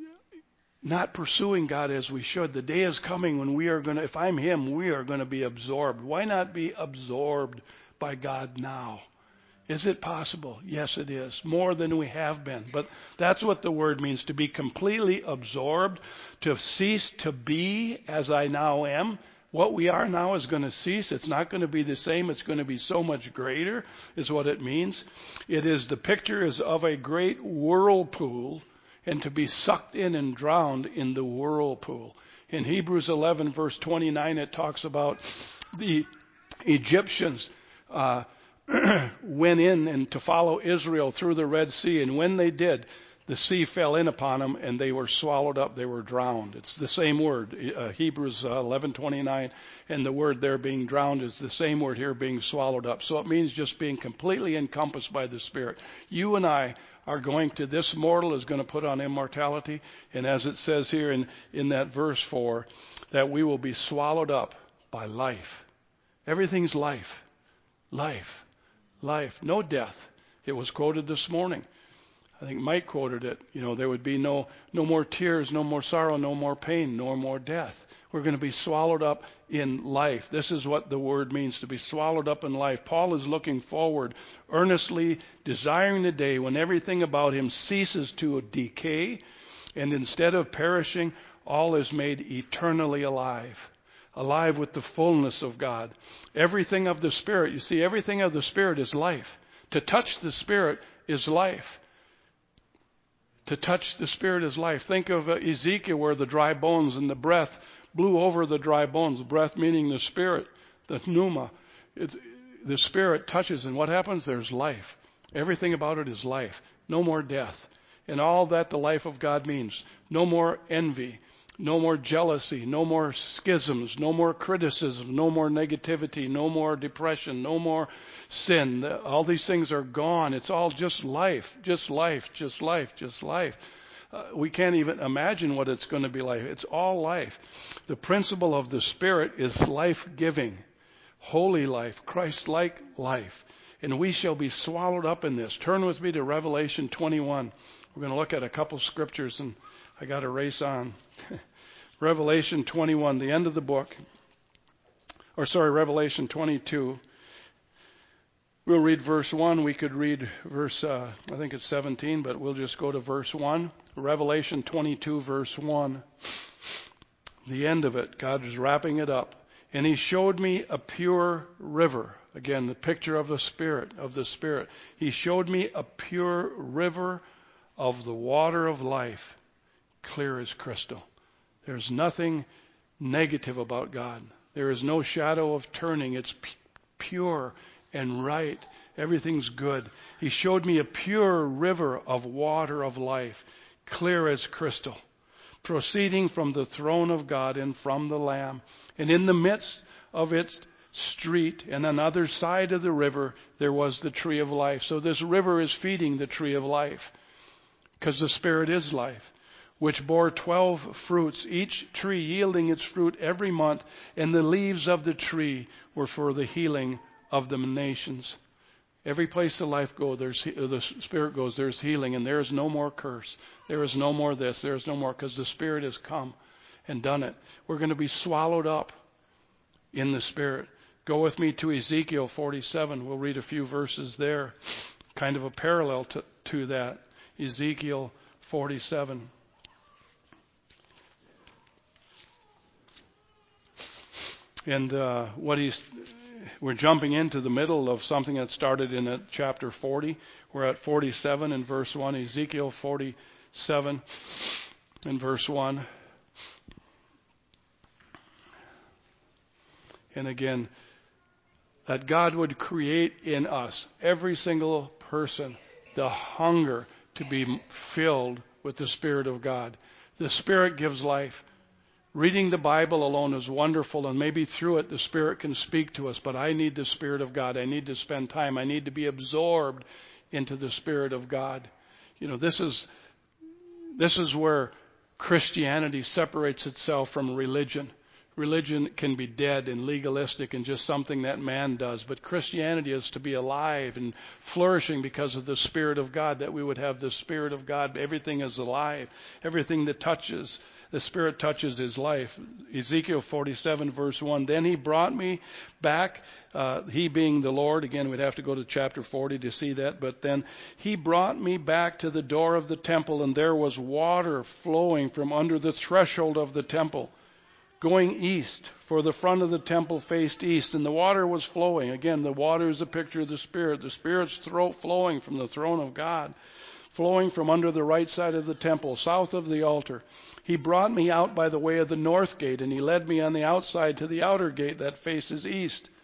not pursuing God as we should, the day is coming when we are going to, if I'm him, we are going to be absorbed. Why not be absorbed by God now? Is it possible? Yes, it is. More than we have been. But that's what the word means, to be completely absorbed, to cease to be as I now am. What we are now is going to cease. It's not going to be the same. It's going to be so much greater, is what it means. It is, the picture is of a great whirlpool, and to be sucked in and drowned in the whirlpool. In Hebrews eleven, verse twenty-nine, it talks about the Egyptians uh, went in and to follow Israel through the Red Sea, and when they did, the sea fell in upon them and they were swallowed up. They were drowned. It's the same word, uh, Hebrews uh, eleven twenty-nine, and the word there being drowned is the same word here, being swallowed up. So it means just being completely encompassed by the Spirit. You and I are going to, this mortal is going to put on immortality. And as it says here in, in that verse four, that we will be swallowed up by life. Everything's life. Life. Life. No death. It was quoted this morning. I think Mike quoted it. You know, there would be no, no more tears, no more sorrow, no more pain, no more death. We're going to be swallowed up in life. This is what the word means, to be swallowed up in life. Paul is looking forward, earnestly desiring the day when everything about him ceases to decay, and instead of perishing, all is made eternally alive. Alive with the fullness of God. Everything of the Spirit, you see, everything of the Spirit is life. To touch the Spirit is life. To touch the Spirit is life. Think of Ezekiel where the dry bones and the breath blew over the dry bones. Breath meaning the Spirit, the pneuma. It's, the Spirit touches, and what happens? There's life. Everything about it is life. No more death. And all that the life of God means. No more envy. No more jealousy, no more schisms, no more criticism, no more negativity, no more depression, no more sin. All these things are gone. It's all just life, just life, just life, just life. Uh, we can't even imagine what it's going to be like. It's all life. The principle of the Spirit is life-giving, holy life, Christ-like life. And we shall be swallowed up in this. Turn with me to Revelation twenty-one. We're going to look at a couple scriptures, and I got to race on. Revelation twenty-one, the end of the book. Or sorry, Revelation twenty-two. We'll read verse one. We could read verse, uh, I think it's seventeen, but we'll just go to verse one. Revelation twenty-two, verse one. The end of it. God is wrapping it up. And he showed me a pure river. Again, the picture of the Spirit, of the Spirit. He showed me a pure river of the water of life, clear as crystal. There's nothing negative about God. There is no shadow of turning. It's p- pure and right. Everything's good. He showed me a pure river of water of life, clear as crystal, proceeding from the throne of God and from the Lamb. And in the midst of its street and on the other side of the river, there was the tree of life. So this river is feeding the tree of life, because the Spirit is life, which bore twelve fruits, each tree yielding its fruit every month, and the leaves of the tree were for the healing of the nations. Every place the life goes, there's the Spirit goes, there's healing, and there is no more curse. There is no more this. There is no more, because the Spirit has come and done it. We're going to be swallowed up in the Spirit. Go with me to Ezekiel forty-seven. We'll read a few verses there, kind of a parallel to, to that. Ezekiel forty-seven. And uh, what he's, we're jumping into the middle of something that started in uh, chapter forty. We're at forty-seven in verse one. Ezekiel forty-seven in verse one. And again, that God would create in us, every single person, the hunger to be filled with the Spirit of God. The Spirit gives life. Reading the Bible alone is wonderful, and maybe through it the Spirit can speak to us, but I need the Spirit of God. I need to spend time. I need to be absorbed into the Spirit of God. You know, this is this is where Christianity separates itself from religion. Religion can be dead and legalistic and just something that man does, but Christianity is to be alive and flourishing because of the Spirit of God, that we would have the Spirit of God. Everything is alive. Everything that touches, the Spirit touches is life. Ezekiel forty-seven verse one, then he brought me back, uh, he being the Lord. Again, we'd have to go to chapter forty to see that, but then he brought me back to the door of the temple, and there was water flowing from under the threshold of the temple, going east, for the front of the temple faced east, and the water was flowing. Again, the water is a picture of the Spirit. The Spirit's throat flowing from the throne of God, flowing from under the right side of the temple, south of the altar. He brought me out by the way of the north gate, and he led me on the outside to the outer gate that faces east.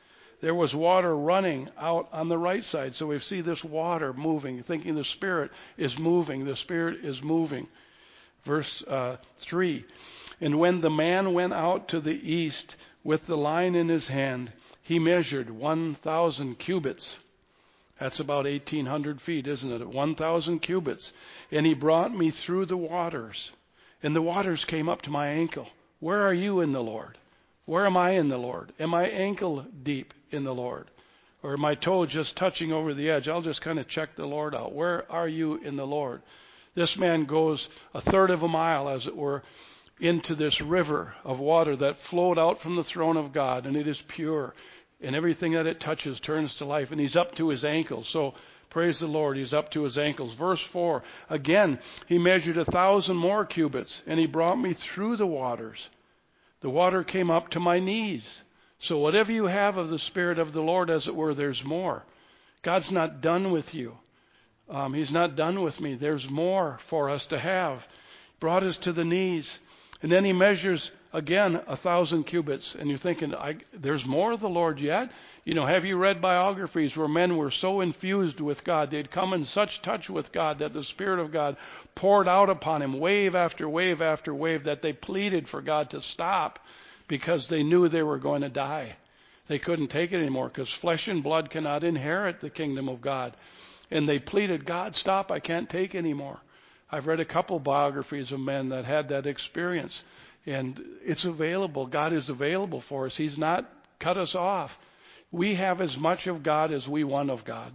There was water running out on the right side. So we see this water moving, thinking the Spirit is moving. The Spirit is moving. Verse uh, three. And when the man went out to the east with the line in his hand, he measured one thousand cubits. That's about eighteen hundred feet, isn't it? one thousand cubits. And he brought me through the waters. And the waters came up to my ankle. Where are you in the Lord? Where am I in the Lord? Am I ankle deep in the Lord? Or my toe just touching over the edge? I'll just kind of check the Lord out. Where are you in the Lord? This man goes a third of a mile, as it were, into this river of water that flowed out from the throne of God, and it is pure. And everything that it touches turns to life. And he's up to his ankles. So praise the Lord, he's up to his ankles. Verse four, again, he measured a thousand more cubits, and he brought me through the waters. The water came up to my knees. So whatever you have of the Spirit of the Lord, as it were, there's more. God's not done with you. Um, he's not done with me. There's more for us to have. Brought us to the knees. And then he measures again a thousand cubits. And you're thinking, I, there's more of the Lord yet? You know, have you read biographies where men were so infused with God, they'd come in such touch with God that the Spirit of God poured out upon him wave after wave after wave, that they pleaded for God to stop because they knew they were going to die. They couldn't take it anymore because flesh and blood cannot inherit the kingdom of God. And they pleaded, God, stop, I can't take anymore. I've read a couple biographies of men that had that experience. And it's available. God is available for us. He's not cut us off. We have as much of God as we want of God.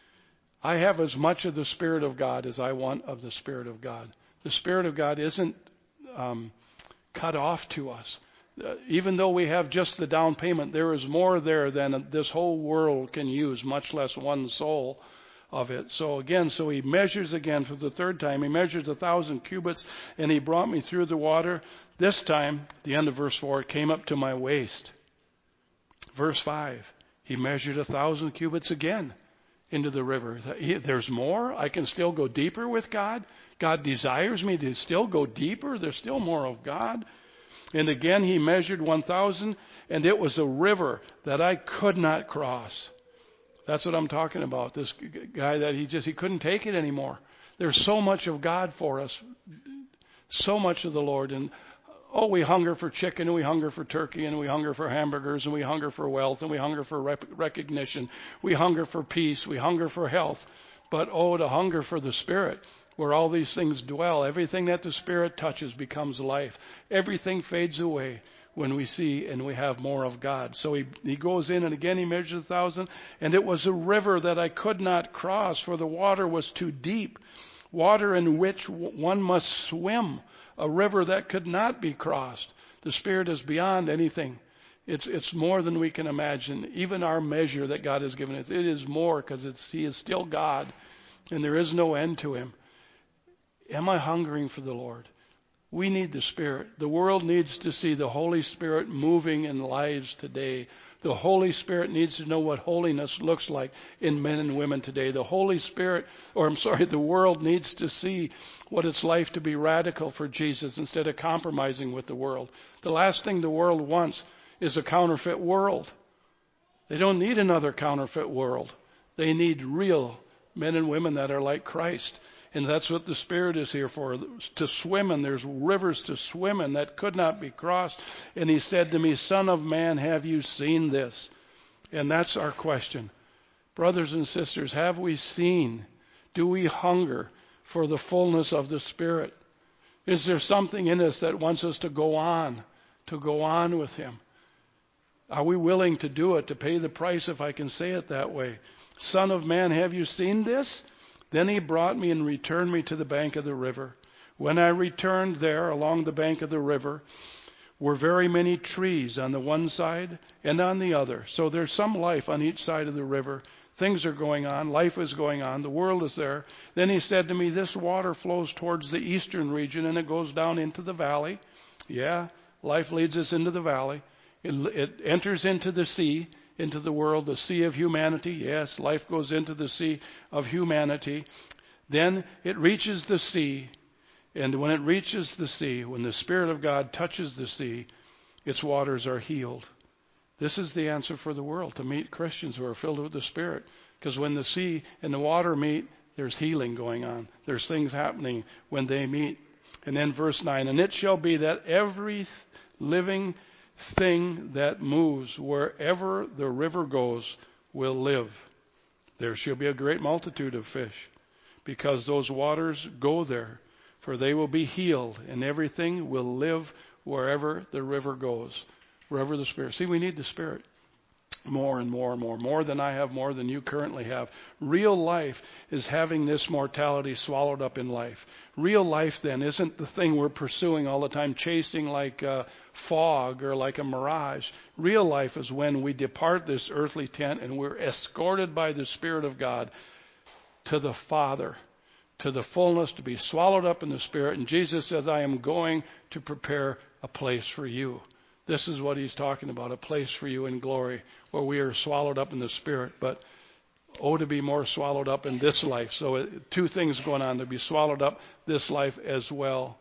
I have as much of the Spirit of God as I want of the Spirit of God. The Spirit of God isn't um, cut off to us. Uh, even though we have just the down payment, there is more there than this whole world can use, much less one soul of it. So again, so he measures again for the third time. He measures a thousand cubits, and he brought me through the water. This time, the end of verse four, it came up to my waist. Verse five, he measured a thousand cubits again into the river. There's more. I can still go deeper with God. God desires me to still go deeper. There's still more of God. And again, he measured one thousand, and it was a river that I could not cross. That's what I'm talking about. This guy that he just, he couldn't take it anymore. There's so much of God for us. So much of the Lord. And oh, we hunger for chicken, and we hunger for turkey, and we hunger for hamburgers, and we hunger for wealth, and we hunger for rep- recognition. We hunger for peace. We hunger for health. But oh, to hunger for the Spirit, where all these things dwell. Everything that the Spirit touches becomes life. Everything fades away when we see and we have more of God. So he, he goes in, and again he measures a thousand, and it was a river that I could not cross, for the water was too deep, water in which one must swim, a river that could not be crossed. The Spirit is beyond anything. It's it's more than we can imagine. Even our measure that God has given us, it is more, because it's he is still God, and there is no end to him. Am I hungering for the Lord? We need the Spirit. The world needs to see the Holy Spirit moving in lives today. The Holy Spirit needs to know what holiness looks like in men and women today. The Holy Spirit, or I'm sorry, the world needs to see what it's like to be radical for Jesus instead of compromising with the world. The last thing the world wants is a counterfeit world. They don't need another counterfeit world. They need real men and women that are like Christ. And that's what the Spirit is here for, to swim in. There's rivers to swim in that could not be crossed. And he said to me, Son of man, have you seen this? And that's our question. Brothers and sisters, have we seen? Do we hunger for the fullness of the Spirit? Is there something in us that wants us to go on, to go on with him? Are we willing to do it, to pay the price, if I can say it that way? Son of man, have you seen this? Then he brought me and returned me to the bank of the river. When I returned there along the bank of the river were very many trees on the one side and on the other. So there's some life on each side of the river. Things are going on. Life is going on. The world is there. Then he said to me, this water flows towards the eastern region, and it goes down into the valley. Yeah, life leads us into the valley. It, it enters into the sea, into the world, the sea of humanity. Yes, life goes into the sea of humanity. Then it reaches the sea. And when it reaches the sea, when the Spirit of God touches the sea, its waters are healed. This is the answer for the world, to meet Christians who are filled with the Spirit. Because when the sea and the water meet, there's healing going on. There's things happening when they meet. And then verse nine, and it shall be that every living thing that moves wherever the river goes will live. There shall be a great multitude of fish, because those waters go there, for they will be healed, and everything will live wherever the river goes, wherever the Spirit. See, we need the Spirit more and more and more, more than I have, more than you currently have. Real life is having this mortality swallowed up in life. Real life then isn't the thing we're pursuing all the time, chasing like a fog or like a mirage. Real life is when we depart this earthly tent and we're escorted by the Spirit of God to the Father, to the fullness, to be swallowed up in the Spirit. And Jesus says, I am going to prepare a place for you. This is what he's talking about, a place for you in glory, where we are swallowed up in the Spirit. But, oh, to be more swallowed up in this life. So it, two things going on, to be swallowed up this life as well.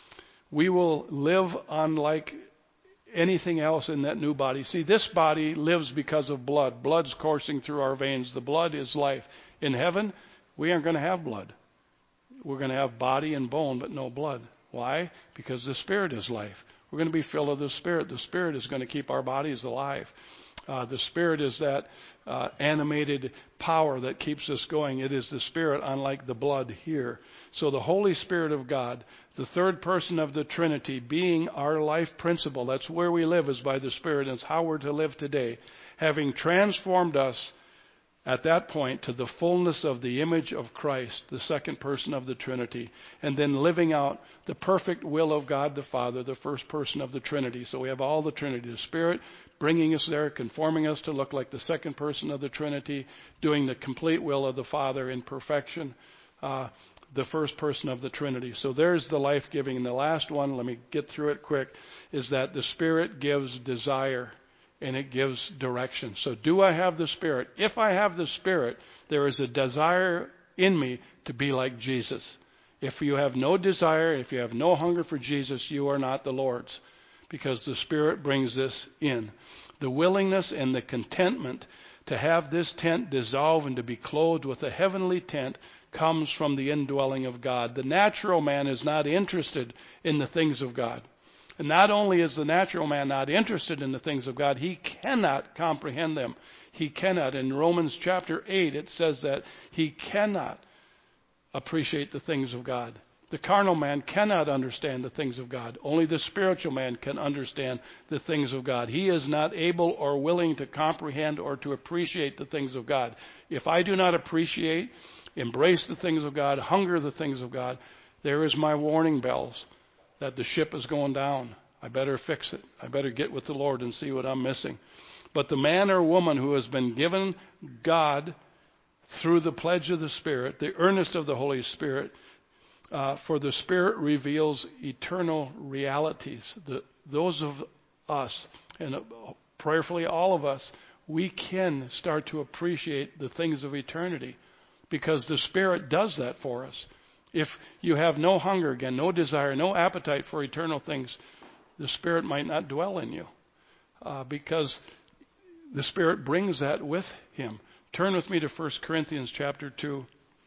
We will live unlike anything else in that new body. See, this body lives because of blood. Blood's coursing through our veins. The blood is life. In heaven, we aren't going to have blood. We're going to have body and bone, but no blood. Why? Because the Spirit is life. We're going to be filled with the Spirit. The Spirit is going to keep our bodies alive. Uh, the Spirit is that uh, animated power that keeps us going. It is the Spirit, unlike the blood here. So the Holy Spirit of God, the third person of the Trinity, being our life principle, that's where we live, is by the Spirit, and it's how we're to live today, having transformed us at that point to the fullness of the image of Christ, the second person of the Trinity, and then living out the perfect will of God the Father, the first person of the Trinity. So we have all the Trinity, the Spirit bringing us there, conforming us to look like the second person of the Trinity, doing the complete will of the Father in perfection, uh, the first person of the Trinity. So there's the life-giving. And the last one, let me get through it quick, is that the Spirit gives desire. And it gives direction. So do I have the Spirit? If I have the Spirit, there is a desire in me to be like Jesus. If you have no desire, if you have no hunger for Jesus, you are not the Lord's, because the Spirit brings this in. The willingness and the contentment to have this tent dissolve and to be clothed with a heavenly tent comes from the indwelling of God. The natural man is not interested in the things of God. And not only is the natural man not interested in the things of God, he cannot comprehend them. He cannot. In Romans chapter eight, it says that he cannot appreciate the things of God. The carnal man cannot understand the things of God. Only the spiritual man can understand the things of God. He is not able or willing to comprehend or to appreciate the things of God. If I do not appreciate, embrace the things of God, hunger the things of God, there is my warning bells that the ship is going down. I better fix it. I better get with the Lord and see what I'm missing. But the man or woman who has been given God through the pledge of the Spirit, the earnest of the Holy Spirit, uh, for the Spirit reveals eternal realities. The, those of us, and prayerfully all of us, we can start to appreciate the things of eternity, because the Spirit does that for us. If you have no hunger, again, no desire, no appetite for eternal things, the Spirit might not dwell in you, uh, because the Spirit brings that with Him. Turn with me to First Corinthians chapter two.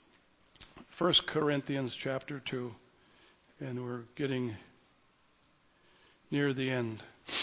First Corinthians chapter two, and we're getting near the end.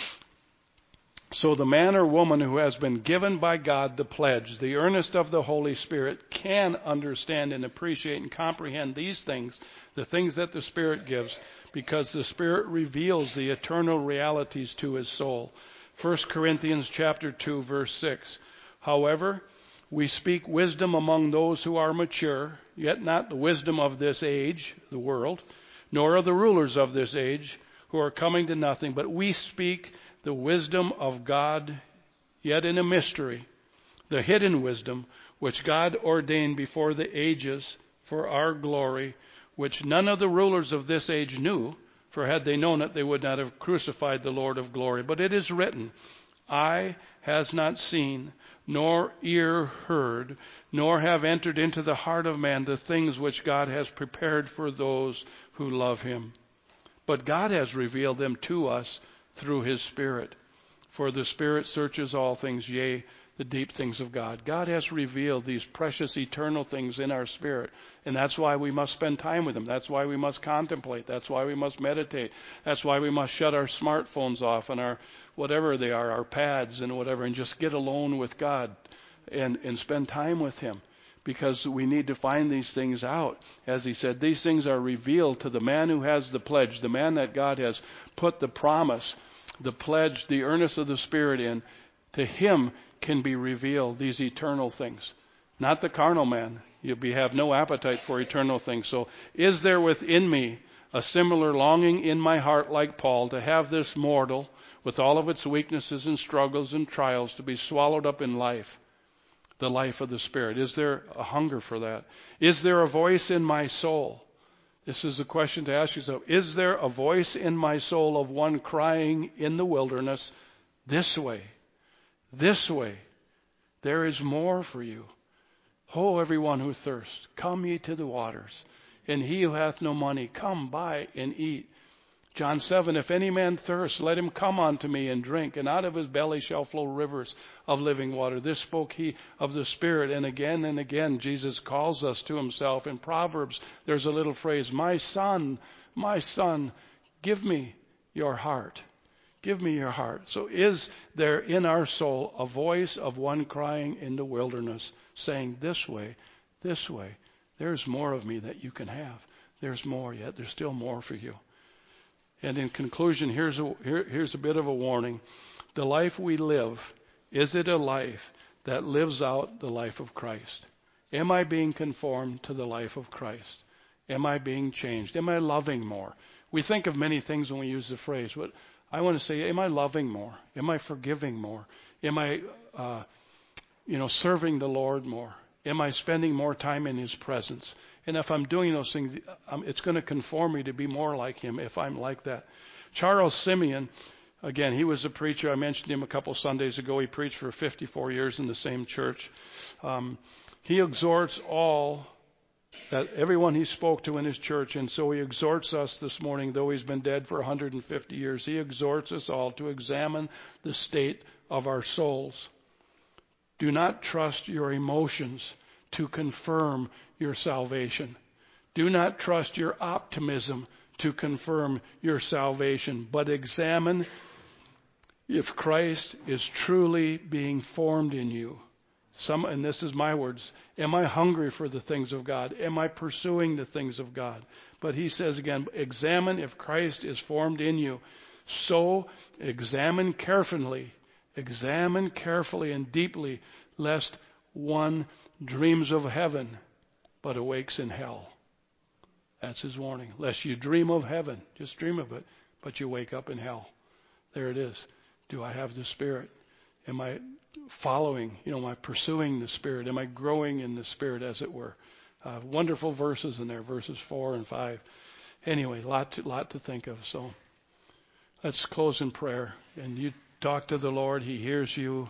So the man or woman who has been given by God the pledge, the earnest of the Holy Spirit, can understand and appreciate and comprehend these things, the things that the Spirit gives, because the Spirit reveals the eternal realities to his soul. First Corinthians chapter two, verse six. However, we speak wisdom among those who are mature, yet not the wisdom of this age, the world, nor of the rulers of this age, who are coming to nothing, but we speak the wisdom of God, yet in a mystery, the hidden wisdom, which God ordained before the ages for our glory, which none of the rulers of this age knew, for had they known it, they would not have crucified the Lord of glory. But it is written, eye has not seen, nor ear heard, nor have entered into the heart of man the things which God has prepared for those who love him. But God has revealed them to us through his Spirit. For the Spirit searches all things, yea, the deep things of God. God has revealed these precious eternal things in our spirit. And that's why we must spend time with Him. That's why we must contemplate. That's why we must meditate. That's why we must shut our smartphones off and our, whatever they are, our pads and whatever, and just get alone with God and, and spend time with Him. Because we need to find these things out. As He said, these things are revealed to the man who has the pledge, the man that God has put the promise, the pledge, the earnest of the Spirit in. To him can be revealed these eternal things. Not the carnal man. You have no appetite for eternal things. So is there within me a similar longing in my heart like Paul to have this mortal, with all of its weaknesses and struggles and trials, to be swallowed up in life? The life of the Spirit. Is there a hunger for that? Is there a voice in my soul? This is a question to ask yourself. Is there a voice in my soul of one crying in the wilderness, this way, this way, there is more for you. Ho, everyone who thirsts, come ye to the waters. And he who hath no money, come buy and eat. John seven, if any man thirst, let him come unto me and drink, and out of his belly shall flow rivers of living water. This spoke he of the Spirit, and again and again Jesus calls us to Himself. In Proverbs, there's a little phrase, my son, my son, give me your heart. Give me your heart. So is there in our soul a voice of one crying in the wilderness, saying, this way, this way, there's more of me that you can have. There's more yet. There's still more for you. And in conclusion, here's a, here, here's a bit of a warning. The life we live, is it a life that lives out the life of Christ? Am I being conformed to the life of Christ? Am I being changed? Am I loving more? We think of many things when we use the phrase, but I want to say, am I loving more? Am I forgiving more? Am I, uh, you know, serving the Lord more? Am I spending more time in His presence? And if I'm doing those things, um, it's going to conform me to be more like Him if I'm like that. Charles Simeon, again, he was a preacher. I mentioned him a couple Sundays ago. He preached for fifty-four years in the same church. Um, he exhorts all, that everyone he spoke to in his church, and so he exhorts us this morning, though he's been dead for one hundred fifty years, he exhorts us all to examine the state of our souls. Do not trust your emotions to confirm your salvation. Do not trust your optimism to confirm your salvation, but examine if Christ is truly being formed in you. Some, and this is my words, am I hungry for the things of God? Am I pursuing the things of God? But he says again, examine if Christ is formed in you. So examine carefully, examine carefully and deeply, lest one dreams of heaven, but awakes in hell. That's his warning. Lest you dream of heaven, just dream of it, but you wake up in hell. There it is. Do I have the Spirit? Am I following, you know, am I pursuing the Spirit? Am I growing in the Spirit, as it were? Uh, wonderful verses in there, verses four and five. Anyway, lot to, lot to think of. So let's close in prayer. And you talk to the Lord. He hears you.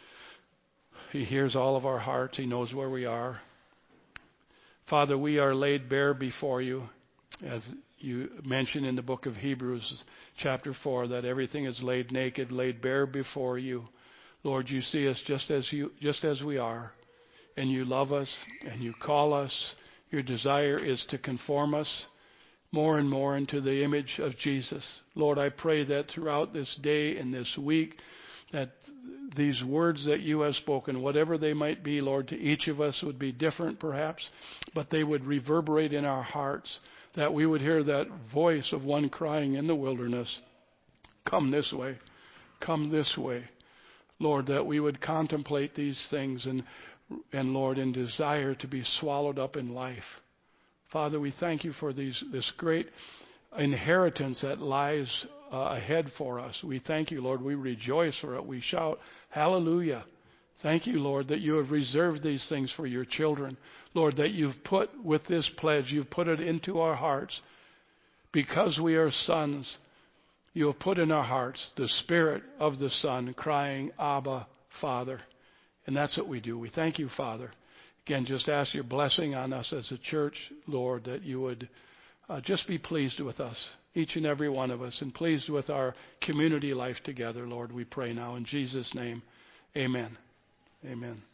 He hears all of our hearts. He knows where we are. Father, we are laid bare before you, as you mentioned in the book of Hebrews, chapter four, that everything is laid naked, laid bare before you. Lord, you see us just as you, just as we are, and you love us, and you call us. Your desire is to conform us more and more into the image of Jesus. Lord, I pray that throughout this day and this week, that these words that you have spoken, whatever they might be, Lord, to each of us would be different perhaps, but they would reverberate in our hearts, that we would hear that voice of one crying in the wilderness, come this way, come this way. Lord, that we would contemplate these things and, and Lord, in desire to be swallowed up in life. Father, we thank you for these, this great inheritance that lies uh, ahead for us. We thank you, Lord. We rejoice for it. We shout, hallelujah. Thank you, Lord, that you have reserved these things for your children. Lord, that you've put with this pledge, you've put it into our hearts. Because we are sons, you have put in our hearts the Spirit of the Son crying, Abba, Father. And that's what we do. We thank you, Father. Again, just ask your blessing on us as a church, Lord, that you would uh, just be pleased with us each and every one of us, and pleased with our community life together, Lord, we pray now in Jesus' name. Amen. Amen.